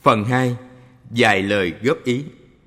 Phần 2. Vài lời góp ý.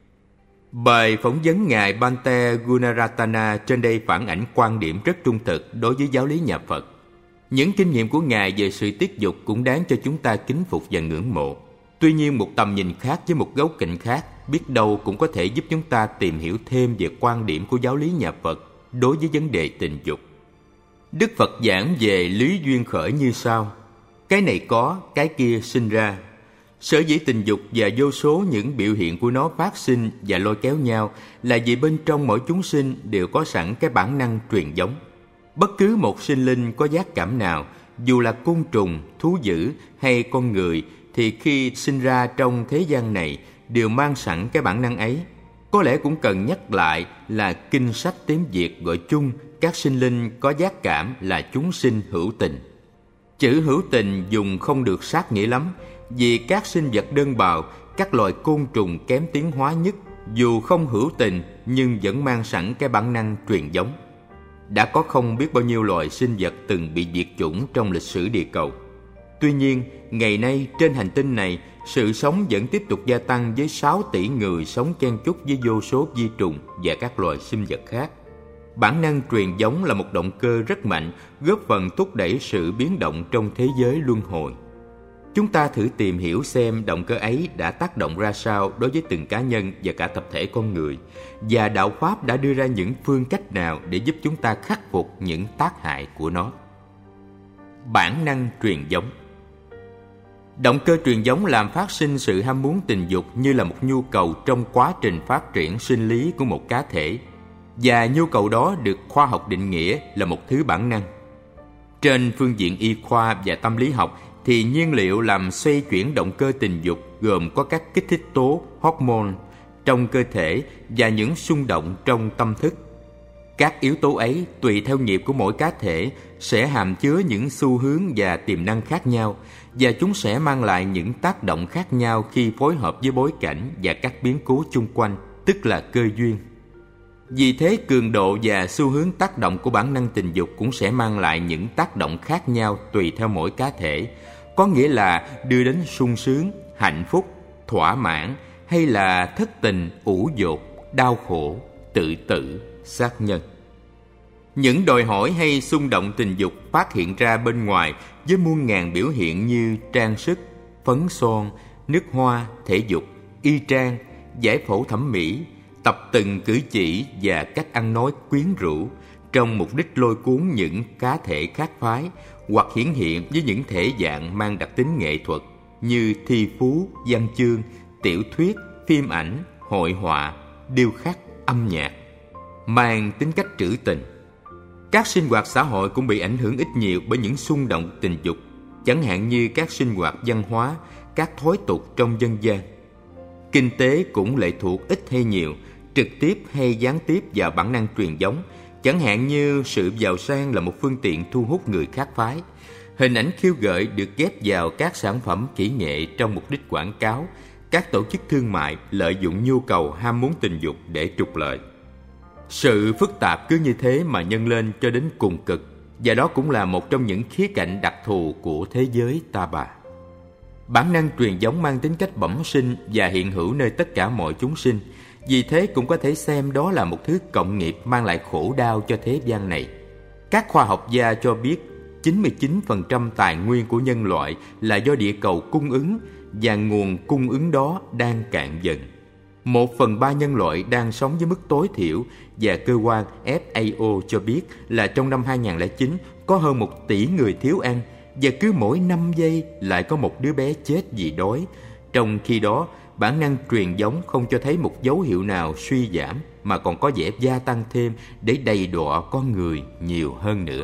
Bài phỏng vấn Ngài Bhante Gunaratana trên đây phản ảnh quan điểm rất trung thực đối với giáo lý nhà Phật. Những kinh nghiệm của Ngài về sự tiết dục cũng đáng cho chúng ta kính phục và ngưỡng mộ. Tuy nhiên, một tầm nhìn khác với một góc cạnh khác biết đâu cũng có thể giúp chúng ta tìm hiểu thêm về quan điểm của giáo lý nhà Phật đối với vấn đề tình dục. Đức Phật giảng về lý duyên khởi như sau: cái này có, cái kia sinh ra. Sở dĩ tình dục và vô số những biểu hiện của nó phát sinh và lôi kéo nhau là vì bên trong mỗi chúng sinh đều có sẵn cái bản năng truyền giống. Bất cứ một sinh linh có giác cảm nào, dù là côn trùng, thú dữ hay con người, thì khi sinh ra trong thế gian này đều mang sẵn cái bản năng ấy. Có lẽ cũng cần nhắc lại là kinh sách tiếng Việt gọi chung các sinh linh có giác cảm là chúng sinh hữu tình. Chữ hữu tình dùng không được sát nghĩa lắm, vì các sinh vật đơn bào, các loài côn trùng kém tiến hóa nhất, dù không hữu tình nhưng vẫn mang sẵn cái bản năng truyền giống. Đã có không biết bao nhiêu loài sinh vật từng bị diệt chủng trong lịch sử địa cầu. Tuy nhiên, ngày nay trên hành tinh này, sự sống vẫn tiếp tục gia tăng với 6 tỷ người sống chen chúc với vô số vi trùng và các loài sinh vật khác. Bản năng truyền giống là một động cơ rất mạnh, góp phần thúc đẩy sự biến động trong thế giới luân hồi. Chúng ta thử tìm hiểu xem động cơ ấy đã tác động ra sao đối với từng cá nhân và cả tập thể con người, và đạo Pháp đã đưa ra những phương cách nào để giúp chúng ta khắc phục những tác hại của nó. Bản năng truyền giống. Động cơ truyền giống làm phát sinh sự ham muốn tình dục như là một nhu cầu trong quá trình phát triển sinh lý của một cá thể, và nhu cầu đó được khoa học định nghĩa là một thứ bản năng. Trên phương diện y khoa và tâm lý học thì nhiên liệu làm xoay chuyển động cơ tình dục gồm có các kích thích tố, hormone trong cơ thể và những xung động trong tâm thức. Các yếu tố ấy tùy theo nghiệp của mỗi cá thể sẽ hàm chứa những xu hướng và tiềm năng khác nhau, và chúng sẽ mang lại những tác động khác nhau khi phối hợp với bối cảnh và các biến cố chung quanh, tức là cơ duyên. Vì thế, cường độ và xu hướng tác động của bản năng tình dục cũng sẽ mang lại những tác động khác nhau tùy theo mỗi cá thể, có nghĩa là đưa đến sung sướng, hạnh phúc, thỏa mãn, hay là thất tình, ủ dột, đau khổ, tự tử, sát nhân. Những đòi hỏi hay xung động tình dục phát hiện ra bên ngoài với muôn ngàn biểu hiện như trang sức, phấn son, nước hoa, thể dục, y trang, giải phẫu thẩm mỹ, tập từng cử chỉ và cách ăn nói quyến rũ, trong mục đích lôi cuốn những cá thể khác phái, hoặc hiển hiện với những thể dạng mang đặc tính nghệ thuật như thi phú, văn chương, tiểu thuyết, phim ảnh, hội họa, điêu khắc, âm nhạc, mang tính cách trữ tình. Các sinh hoạt xã hội cũng bị ảnh hưởng ít nhiều bởi những xung động tình dục, chẳng hạn như các sinh hoạt văn hóa, các thói tục trong dân gian. Kinh tế cũng lệ thuộc ít hay nhiều, trực tiếp hay gián tiếp vào bản năng truyền giống, chẳng hạn như sự giàu sang là một phương tiện thu hút người khác phái. Hình ảnh khiêu gợi được ghép vào các sản phẩm kỹ nghệ trong mục đích quảng cáo. Các tổ chức thương mại lợi dụng nhu cầu ham muốn tình dục để trục lợi. Sự phức tạp cứ như thế mà nhân lên cho đến cùng cực, và đó cũng là một trong những khía cạnh đặc thù của thế giới ta bà. Bản năng truyền giống mang tính cách bẩm sinh và hiện hữu nơi tất cả mọi chúng sinh, vì thế cũng có thể xem đó là một thứ cộng nghiệp mang lại khổ đau cho thế gian này. Các khoa học gia cho biết 99% tài nguyên của nhân loại là do địa cầu cung ứng, và nguồn cung ứng đó đang cạn dần. 1/3 nhân loại đang sống với mức tối thiểu, và cơ quan FAO cho biết là trong năm 2009 có hơn 1 tỷ người thiếu ăn, và cứ mỗi 5 giây lại có một đứa bé chết vì đói. Trong khi đó, bản năng truyền giống không cho thấy một dấu hiệu nào suy giảm, mà còn có vẻ gia tăng thêm để đầy đọa con người nhiều hơn nữa.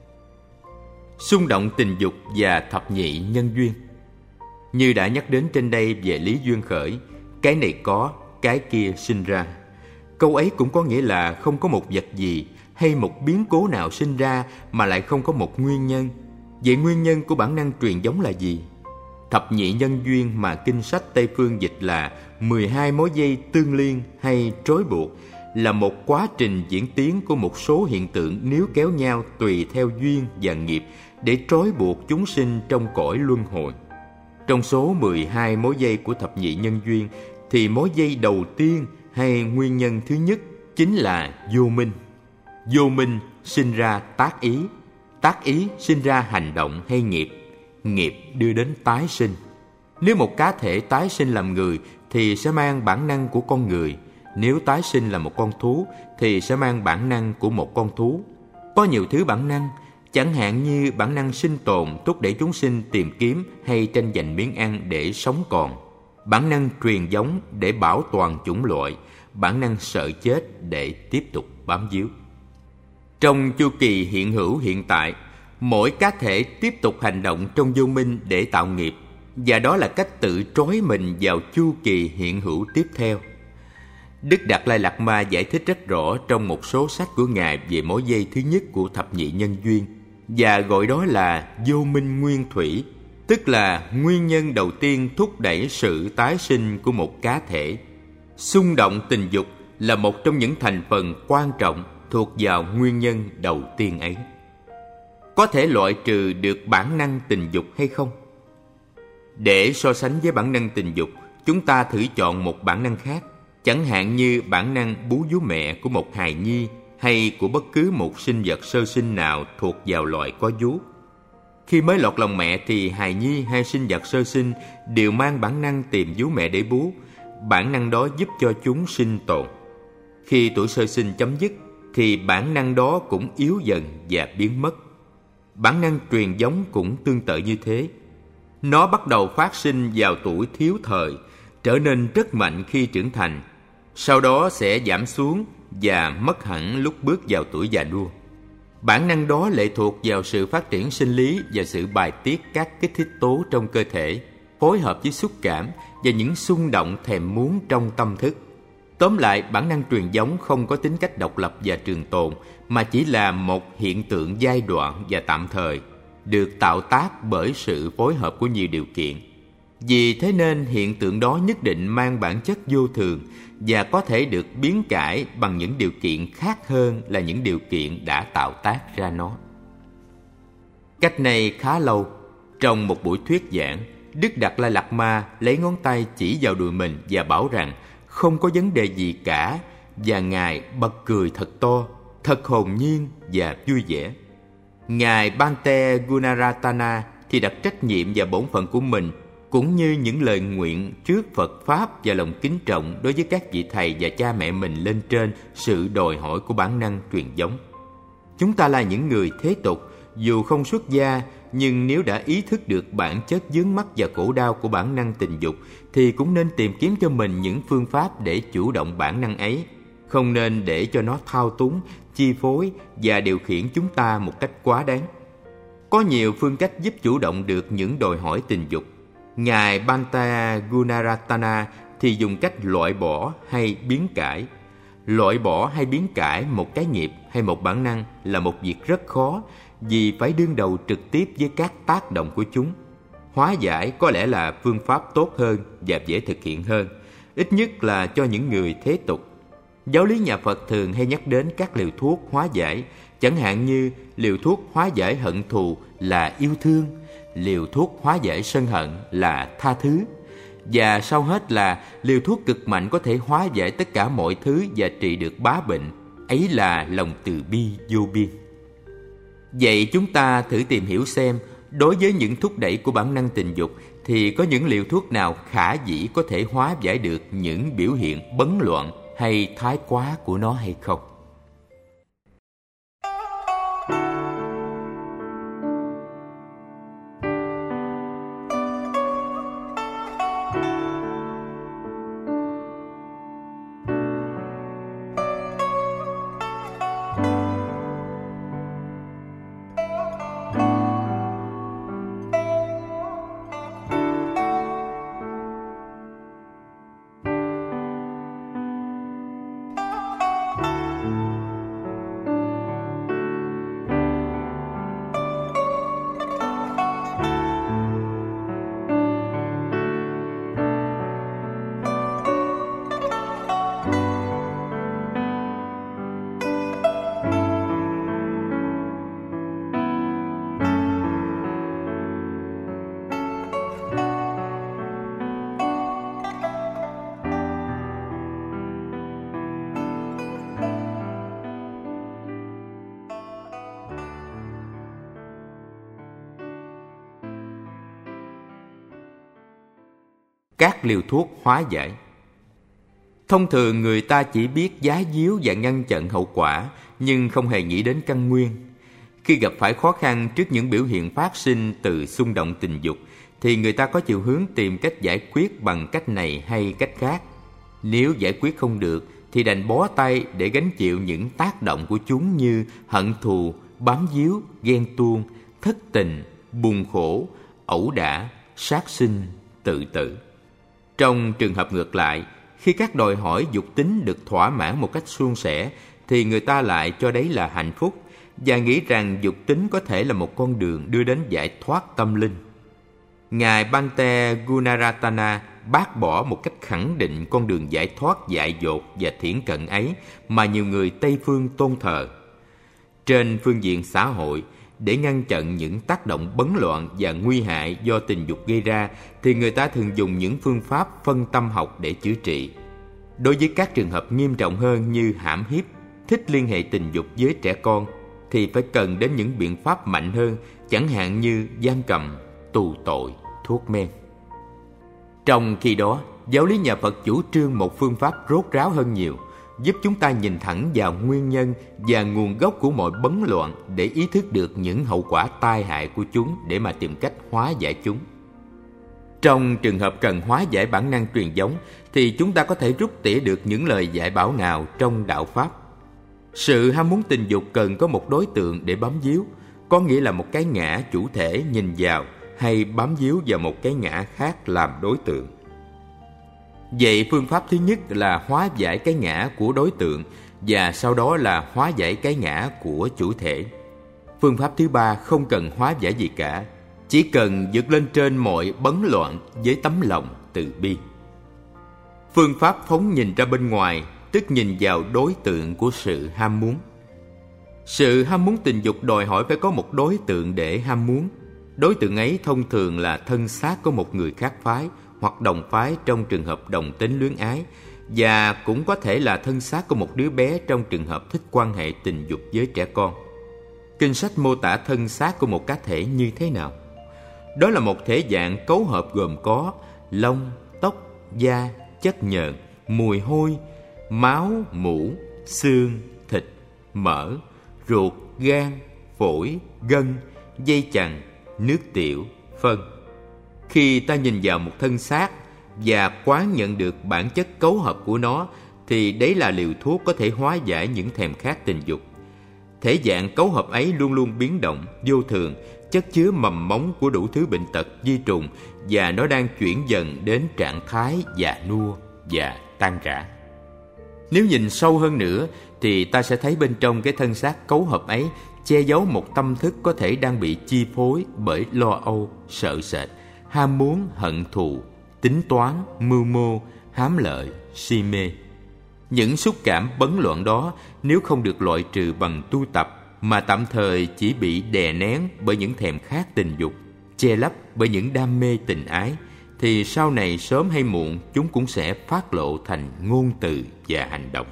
Xung động tình dục và thập nhị nhân duyên. Như đã nhắc đến trên đây về lý duyên khởi, cái này có, cái kia sinh ra. Câu ấy cũng có nghĩa là không có một vật gì hay một biến cố nào sinh ra mà lại không có một nguyên nhân. Vậy nguyên nhân của bản năng truyền giống là gì? Thập nhị nhân duyên mà kinh sách Tây Phương dịch là 12 mối dây tương liên hay trói buộc, là một quá trình diễn tiến của một số hiện tượng níu kéo nhau tùy theo duyên và nghiệp để trói buộc chúng sinh trong cõi luân hồi. Trong số 12 mối dây của thập nhị nhân duyên thì mối dây đầu tiên hay nguyên nhân thứ nhất chính là vô minh. Vô minh sinh ra tác ý sinh ra hành động hay nghiệp, nghiệp đưa đến tái sinh. Nếu một cá thể tái sinh làm người thì sẽ mang bản năng của con người, nếu tái sinh là một con thú thì sẽ mang bản năng của một con thú. Có nhiều thứ bản năng, chẳng hạn như bản năng sinh tồn thúc đẩy chúng sinh tìm kiếm hay tranh giành miếng ăn để sống còn, bản năng truyền giống để bảo toàn chủng loại, bản năng sợ chết để tiếp tục bám víu. Trong chu kỳ hiện hữu hiện tại, mỗi cá thể tiếp tục hành động trong vô minh để tạo nghiệp, và đó là cách tự trói mình vào chu kỳ hiện hữu tiếp theo. Đức Đạt Lai Lạt Ma giải thích rất rõ trong một số sách của Ngài về mối dây thứ nhất của thập nhị nhân duyên, và gọi đó là vô minh nguyên thủy, tức là nguyên nhân đầu tiên thúc đẩy sự tái sinh của một cá thể. Xung động tình dục là một trong những thành phần quan trọng thuộc vào nguyên nhân đầu tiên ấy. Có thể loại trừ được bản năng tình dục hay không? Để so sánh với bản năng tình dục, chúng ta thử chọn một bản năng khác, chẳng hạn như bản năng bú vú mẹ của một hài nhi hay của bất cứ một sinh vật sơ sinh nào thuộc vào loại có vú. Khi mới lọt lòng mẹ thì hài nhi hay sinh vật sơ sinh đều mang bản năng tìm vú mẹ để bú. Bản năng đó giúp cho chúng sinh tồn. Khi tuổi sơ sinh chấm dứt thì bản năng đó cũng yếu dần và biến mất. Bản năng truyền giống cũng tương tự như thế. Nó bắt đầu phát sinh vào tuổi thiếu thời, trở nên rất mạnh khi trưởng thành, sau đó sẽ giảm xuống và mất hẳn lúc bước vào tuổi già nua. Bản năng đó lệ thuộc vào sự phát triển sinh lý và sự bài tiết các kích thích tố trong cơ thể, phối hợp với xúc cảm và những xung động thèm muốn trong tâm thức. Tóm lại, bản năng truyền giống không có tính cách độc lập và trường tồn, mà chỉ là một hiện tượng giai đoạn và tạm thời, được tạo tác bởi sự phối hợp của nhiều điều kiện. Vì thế nên hiện tượng đó nhất định mang bản chất vô thường và có thể được biến cải bằng những điều kiện khác hơn là những điều kiện đã tạo tác ra nó. Cách này khá lâu, trong một buổi thuyết giảng, Đức Đạt Lai Lạt Ma lấy ngón tay chỉ vào đùi mình và bảo rằng không có vấn đề gì cả, và Ngài bật cười thật to, thật hồn nhiên và vui vẻ. Ngài Bante Gunaratana thì đặt trách nhiệm và bổn phận của mình, cũng như những lời nguyện trước Phật Pháp và lòng kính trọng đối với các vị thầy và cha mẹ mình lên trên sự đòi hỏi của bản năng truyền giống. Chúng ta là những người thế tục, dù không xuất gia, nhưng nếu đã ý thức được bản chất vướng mắc và khổ đau của bản năng tình dục thì cũng nên tìm kiếm cho mình những phương pháp để chủ động bản năng ấy, không nên để cho nó thao túng, chi phối và điều khiển chúng ta một cách quá đáng. Có nhiều phương cách giúp chủ động được những đòi hỏi tình dục. Ngài Bante Gunaratana thì dùng cách loại bỏ hay biến cải. Loại bỏ hay biến cải một cái nghiệp hay một bản năng là một việc rất khó, vì phải đương đầu trực tiếp với các tác động của chúng. Hóa giải có lẽ là phương pháp tốt hơn và dễ thực hiện hơn, ít nhất là cho những người thế tục. Giáo lý nhà Phật thường hay nhắc đến các liều thuốc hóa giải, chẳng hạn như liều thuốc hóa giải hận thù là yêu thương, liều thuốc hóa giải sân hận là tha thứ, và sau hết là liều thuốc cực mạnh có thể hóa giải tất cả mọi thứ và trị được bá bệnh, ấy là lòng từ bi vô biên. Vậy chúng ta thử tìm hiểu xem, đối với những thúc đẩy của bản năng tình dục thì có những liều thuốc nào khả dĩ có thể hóa giải được những biểu hiện bấn loạn hay thái quá của nó hay không? Các liều thuốc hóa giải. Thông thường người ta chỉ biết giá díu và ngăn chặn hậu quả, nhưng không hề nghĩ đến căn nguyên. Khi gặp phải khó khăn trước những biểu hiện phát sinh từ xung động tình dục, thì người ta có chiều hướng tìm cách giải quyết bằng cách này hay cách khác. Nếu giải quyết không được, thì đành bó tay để gánh chịu những tác động của chúng như hận thù, bám víu, ghen tuông, thất tình, buồn khổ, ẩu đả, sát sinh, tự tử. Trong trường hợp ngược lại, khi các đòi hỏi dục tính được thỏa mãn một cách suôn sẻ, thì người ta lại cho đấy là hạnh phúc và nghĩ rằng dục tính có thể là một con đường đưa đến giải thoát tâm linh. Ngài Bhante Gunaratana bác bỏ một cách khẳng định con đường giải thoát dại dột và thiển cận ấy mà nhiều người Tây phương tôn thờ. Trên phương diện xã hội, để ngăn chặn những tác động bấn loạn và nguy hại do tình dục gây ra, thì người ta thường dùng những phương pháp phân tâm học để chữa trị. Đối với các trường hợp nghiêm trọng hơn như hãm hiếp, thích liên hệ tình dục với trẻ con, thì phải cần đến những biện pháp mạnh hơn, chẳng hạn như giam cầm, tù tội, thuốc men. Trong khi đó, giáo lý nhà Phật chủ trương một phương pháp rốt ráo hơn nhiều, giúp chúng ta nhìn thẳng vào nguyên nhân và nguồn gốc của mọi bấn loạn để ý thức được những hậu quả tai hại của chúng để mà tìm cách hóa giải chúng. Trong trường hợp cần hóa giải bản năng truyền giống, thì chúng ta có thể rút tỉa được những lời dạy bảo nào trong đạo Pháp. Sự ham muốn tình dục cần có một đối tượng để bám víu, có nghĩa là một cái ngã chủ thể nhìn vào hay bám víu vào một cái ngã khác làm đối tượng. Vậy phương pháp thứ nhất là hóa giải cái ngã của đối tượng, và sau đó là hóa giải cái ngã của chủ thể. Phương pháp thứ ba không cần hóa giải gì cả, chỉ cần vượt lên trên mọi bấn loạn với tấm lòng từ bi. Phương pháp phóng nhìn ra bên ngoài, tức nhìn vào đối tượng của sự ham muốn. Sự ham muốn tình dục đòi hỏi phải có một đối tượng để ham muốn. Đối tượng ấy thông thường là thân xác của một người khác phái hoặc đồng phái trong trường hợp đồng tính luyến ái, và cũng có thể là thân xác của một đứa bé trong trường hợp thích quan hệ tình dục với trẻ con. Kinh sách mô tả thân xác của một cá thể như thế nào? Đó là một thể dạng cấu hợp gồm có lông, tóc, da, chất nhờn, mùi hôi, máu, mũ, xương, thịt, mỡ, ruột, gan, phổi, gân, dây chằng, nước tiểu, phân. Khi ta nhìn vào một thân xác và quán nhận được bản chất cấu hợp của nó, thì đấy là liều thuốc có thể hóa giải những thèm khát tình dục. Thể dạng cấu hợp ấy luôn luôn biến động, vô thường, chất chứa mầm móng của đủ thứ bệnh tật, vi trùng, và nó đang chuyển dần đến trạng thái già nua và tan rã. Nếu nhìn sâu hơn nữa, thì ta sẽ thấy bên trong cái thân xác cấu hợp ấy che giấu một tâm thức có thể đang bị chi phối bởi lo âu, sợ sệt, ham muốn, hận thù, tính toán, mưu mô, hám lợi, si mê. Những xúc cảm bấn loạn đó, nếu không được loại trừ bằng tu tập, mà tạm thời chỉ bị đè nén bởi những thèm khát tình dục, che lấp bởi những đam mê tình ái, thì sau này sớm hay muộn chúng cũng sẽ phát lộ thành ngôn từ và hành động.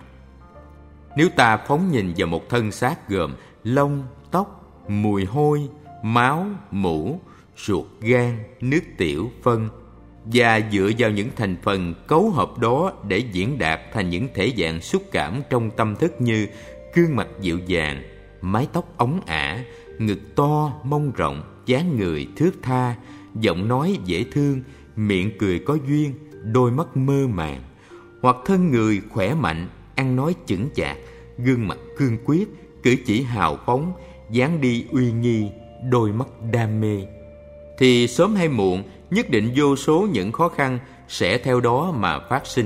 Nếu ta phóng nhìn vào một thân xác gồm lông, tóc, mùi hôi, máu, mũ, ruột, gan, nước tiểu, phân, và dựa vào những thành phần cấu hợp đó để diễn đạt thành những thể dạng xúc cảm trong tâm thức như gương mặt dịu dàng, mái tóc óng ả, ngực to, mông rộng, dáng người thướt tha, giọng nói dễ thương, miệng cười có duyên, đôi mắt mơ màng, hoặc thân người khỏe mạnh, ăn nói chững chạc, gương mặt cương quyết, cử chỉ hào phóng, dáng đi uy nghi, đôi mắt đam mê, thì sớm hay muộn nhất định vô số những khó khăn sẽ theo đó mà phát sinh.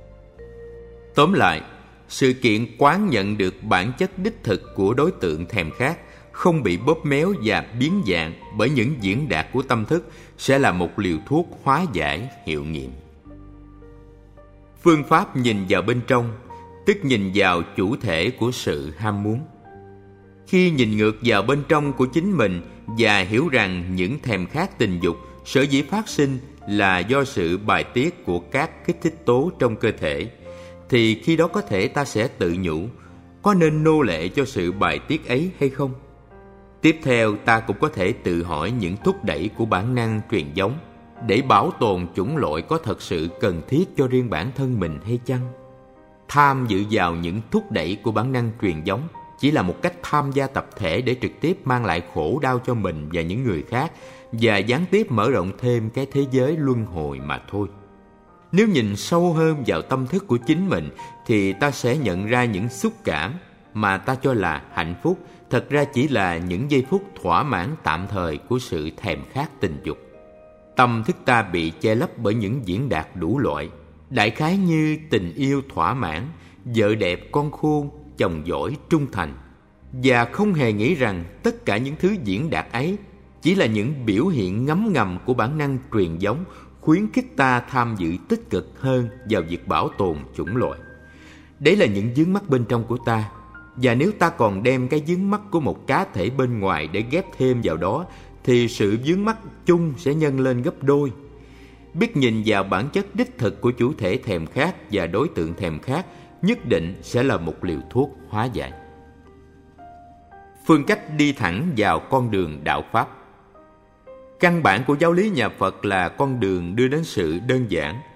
Tóm lại, sự kiện quán nhận được bản chất đích thực của đối tượng thèm khát, không bị bóp méo và biến dạng bởi những diễn đạt của tâm thức, sẽ là một liều thuốc hóa giải hiệu nghiệm. Phương pháp nhìn vào bên trong, tức nhìn vào chủ thể của sự ham muốn. Khi nhìn ngược vào bên trong của chính mình và hiểu rằng những thèm khát tình dục sở dĩ phát sinh là do sự bài tiết của các kích thích tố trong cơ thể, thì khi đó có thể ta sẽ tự nhủ, có nên nô lệ cho sự bài tiết ấy hay không? Tiếp theo ta cũng có thể tự hỏi những thúc đẩy của bản năng truyền giống. để bảo tồn chủng loại có thật sự cần thiết cho riêng bản thân mình hay chăng? Tham dự vào những thúc đẩy của bản năng truyền giống chỉ là một cách tham gia tập thể để trực tiếp mang lại khổ đau cho mình và những người khác, và gián tiếp mở rộng thêm cái thế giới luân hồi mà thôi. Nếu nhìn sâu hơn vào tâm thức của chính mình thì ta sẽ nhận ra những xúc cảm mà ta cho là hạnh phúc thật ra chỉ là những giây phút thỏa mãn tạm thời của sự thèm khát tình dục. Tâm thức ta bị che lấp bởi những diễn đạt đủ loại, đại khái như tình yêu thỏa mãn, vợ đẹp con khôn, chồng giỏi trung thành, và không hề nghĩ rằng tất cả những thứ diễn đạt ấy chỉ là những biểu hiện ngấm ngầm của bản năng truyền giống, khuyến khích ta tham dự tích cực hơn vào việc bảo tồn chủng loại. Đấy là những vướng mắc bên trong của ta, và nếu ta còn đem cái vướng mắc của một cá thể bên ngoài để ghép thêm vào đó, thì sự vướng mắc chung sẽ nhân lên gấp đôi. Biết nhìn vào bản chất đích thực của chủ thể thèm khát và đối tượng thèm khát nhất định sẽ là một liều thuốc hóa giải. Phương cách đi thẳng vào con đường đạo Pháp. Căn bản của giáo lý nhà Phật là con đường đưa đến sự đơn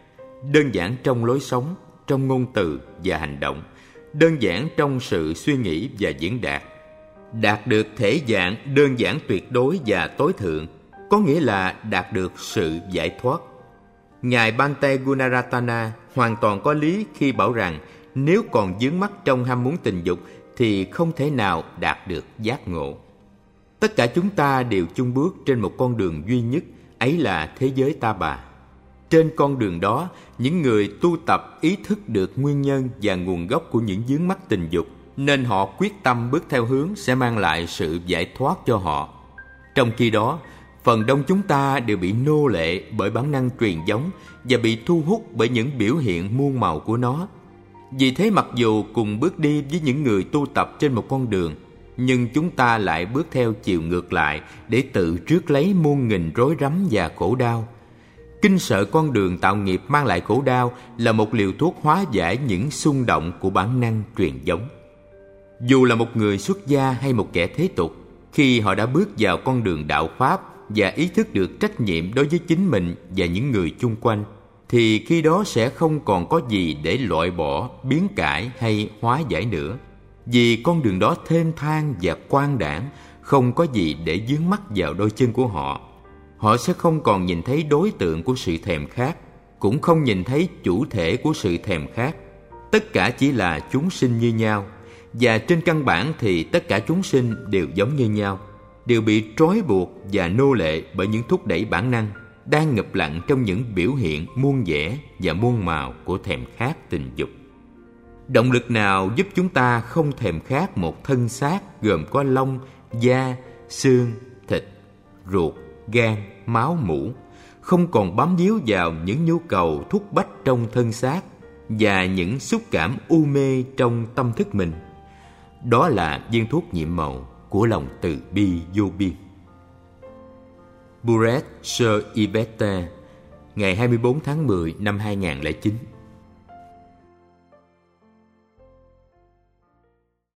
giản trong lối sống, trong ngôn từ và hành động, đơn giản trong sự suy nghĩ và diễn đạt được thể dạng đơn giản tuyệt đối và tối thượng, có nghĩa là đạt được sự giải thoát. Ngài Bhante Gunaratana hoàn toàn có lý khi bảo rằng nếu còn vướng mắc trong ham muốn tình dục thì không thể nào đạt được giác ngộ. Tất cả chúng ta đều chung bước trên một con đường duy nhất, ấy là thế giới ta bà. Trên con đường đó, những người tu tập ý thức được nguyên nhân và nguồn gốc của những vướng mắc tình dục, nên họ quyết tâm bước theo hướng sẽ mang lại sự giải thoát cho họ. Trong khi đó, phần đông chúng ta đều bị nô lệ bởi bản năng truyền giống và bị thu hút bởi những biểu hiện muôn màu của nó. Vì thế mặc dù cùng bước đi với những người tu tập trên một con đường, nhưng chúng ta lại bước theo chiều ngược lại để tự rước lấy muôn nghìn rối rắm và khổ đau. Kinh sợ con đường tạo nghiệp mang lại khổ đau là một liều thuốc hóa giải những xung động của bản năng truyền giống. Dù là một người xuất gia hay một kẻ thế tục, khi họ đã bước vào con đường đạo Pháp và ý thức được trách nhiệm đối với chính mình và những người chung quanh, thì khi đó sẽ không còn có gì để loại bỏ, biến cải hay hóa giải nữa. Vì con đường đó thênh thang và quang đãng, không có gì để vướng mắc vào đôi chân của họ. Họ sẽ không còn nhìn thấy đối tượng của sự thèm khát, cũng không nhìn thấy chủ thể của sự thèm khát. Tất cả chỉ là chúng sinh như nhau, và trên căn bản thì tất cả chúng sinh đều giống như nhau, đều bị trói buộc và nô lệ bởi những thúc đẩy bản năng đang ngập lặng trong những biểu hiện muôn vẻ và muôn màu của thèm khát tình dục. Động lực nào giúp chúng ta không thèm khát một thân xác gồm có lông, da, xương, thịt, ruột, gan, máu mủ, không còn bám víu vào những nhu cầu thúc bách trong thân xác và những xúc cảm u mê trong tâm thức mình? Đó là viên thuốc nhiệm màu của lòng từ bi vô biên. Buret Sir Ivete, ngày 24 tháng 10 năm 2009.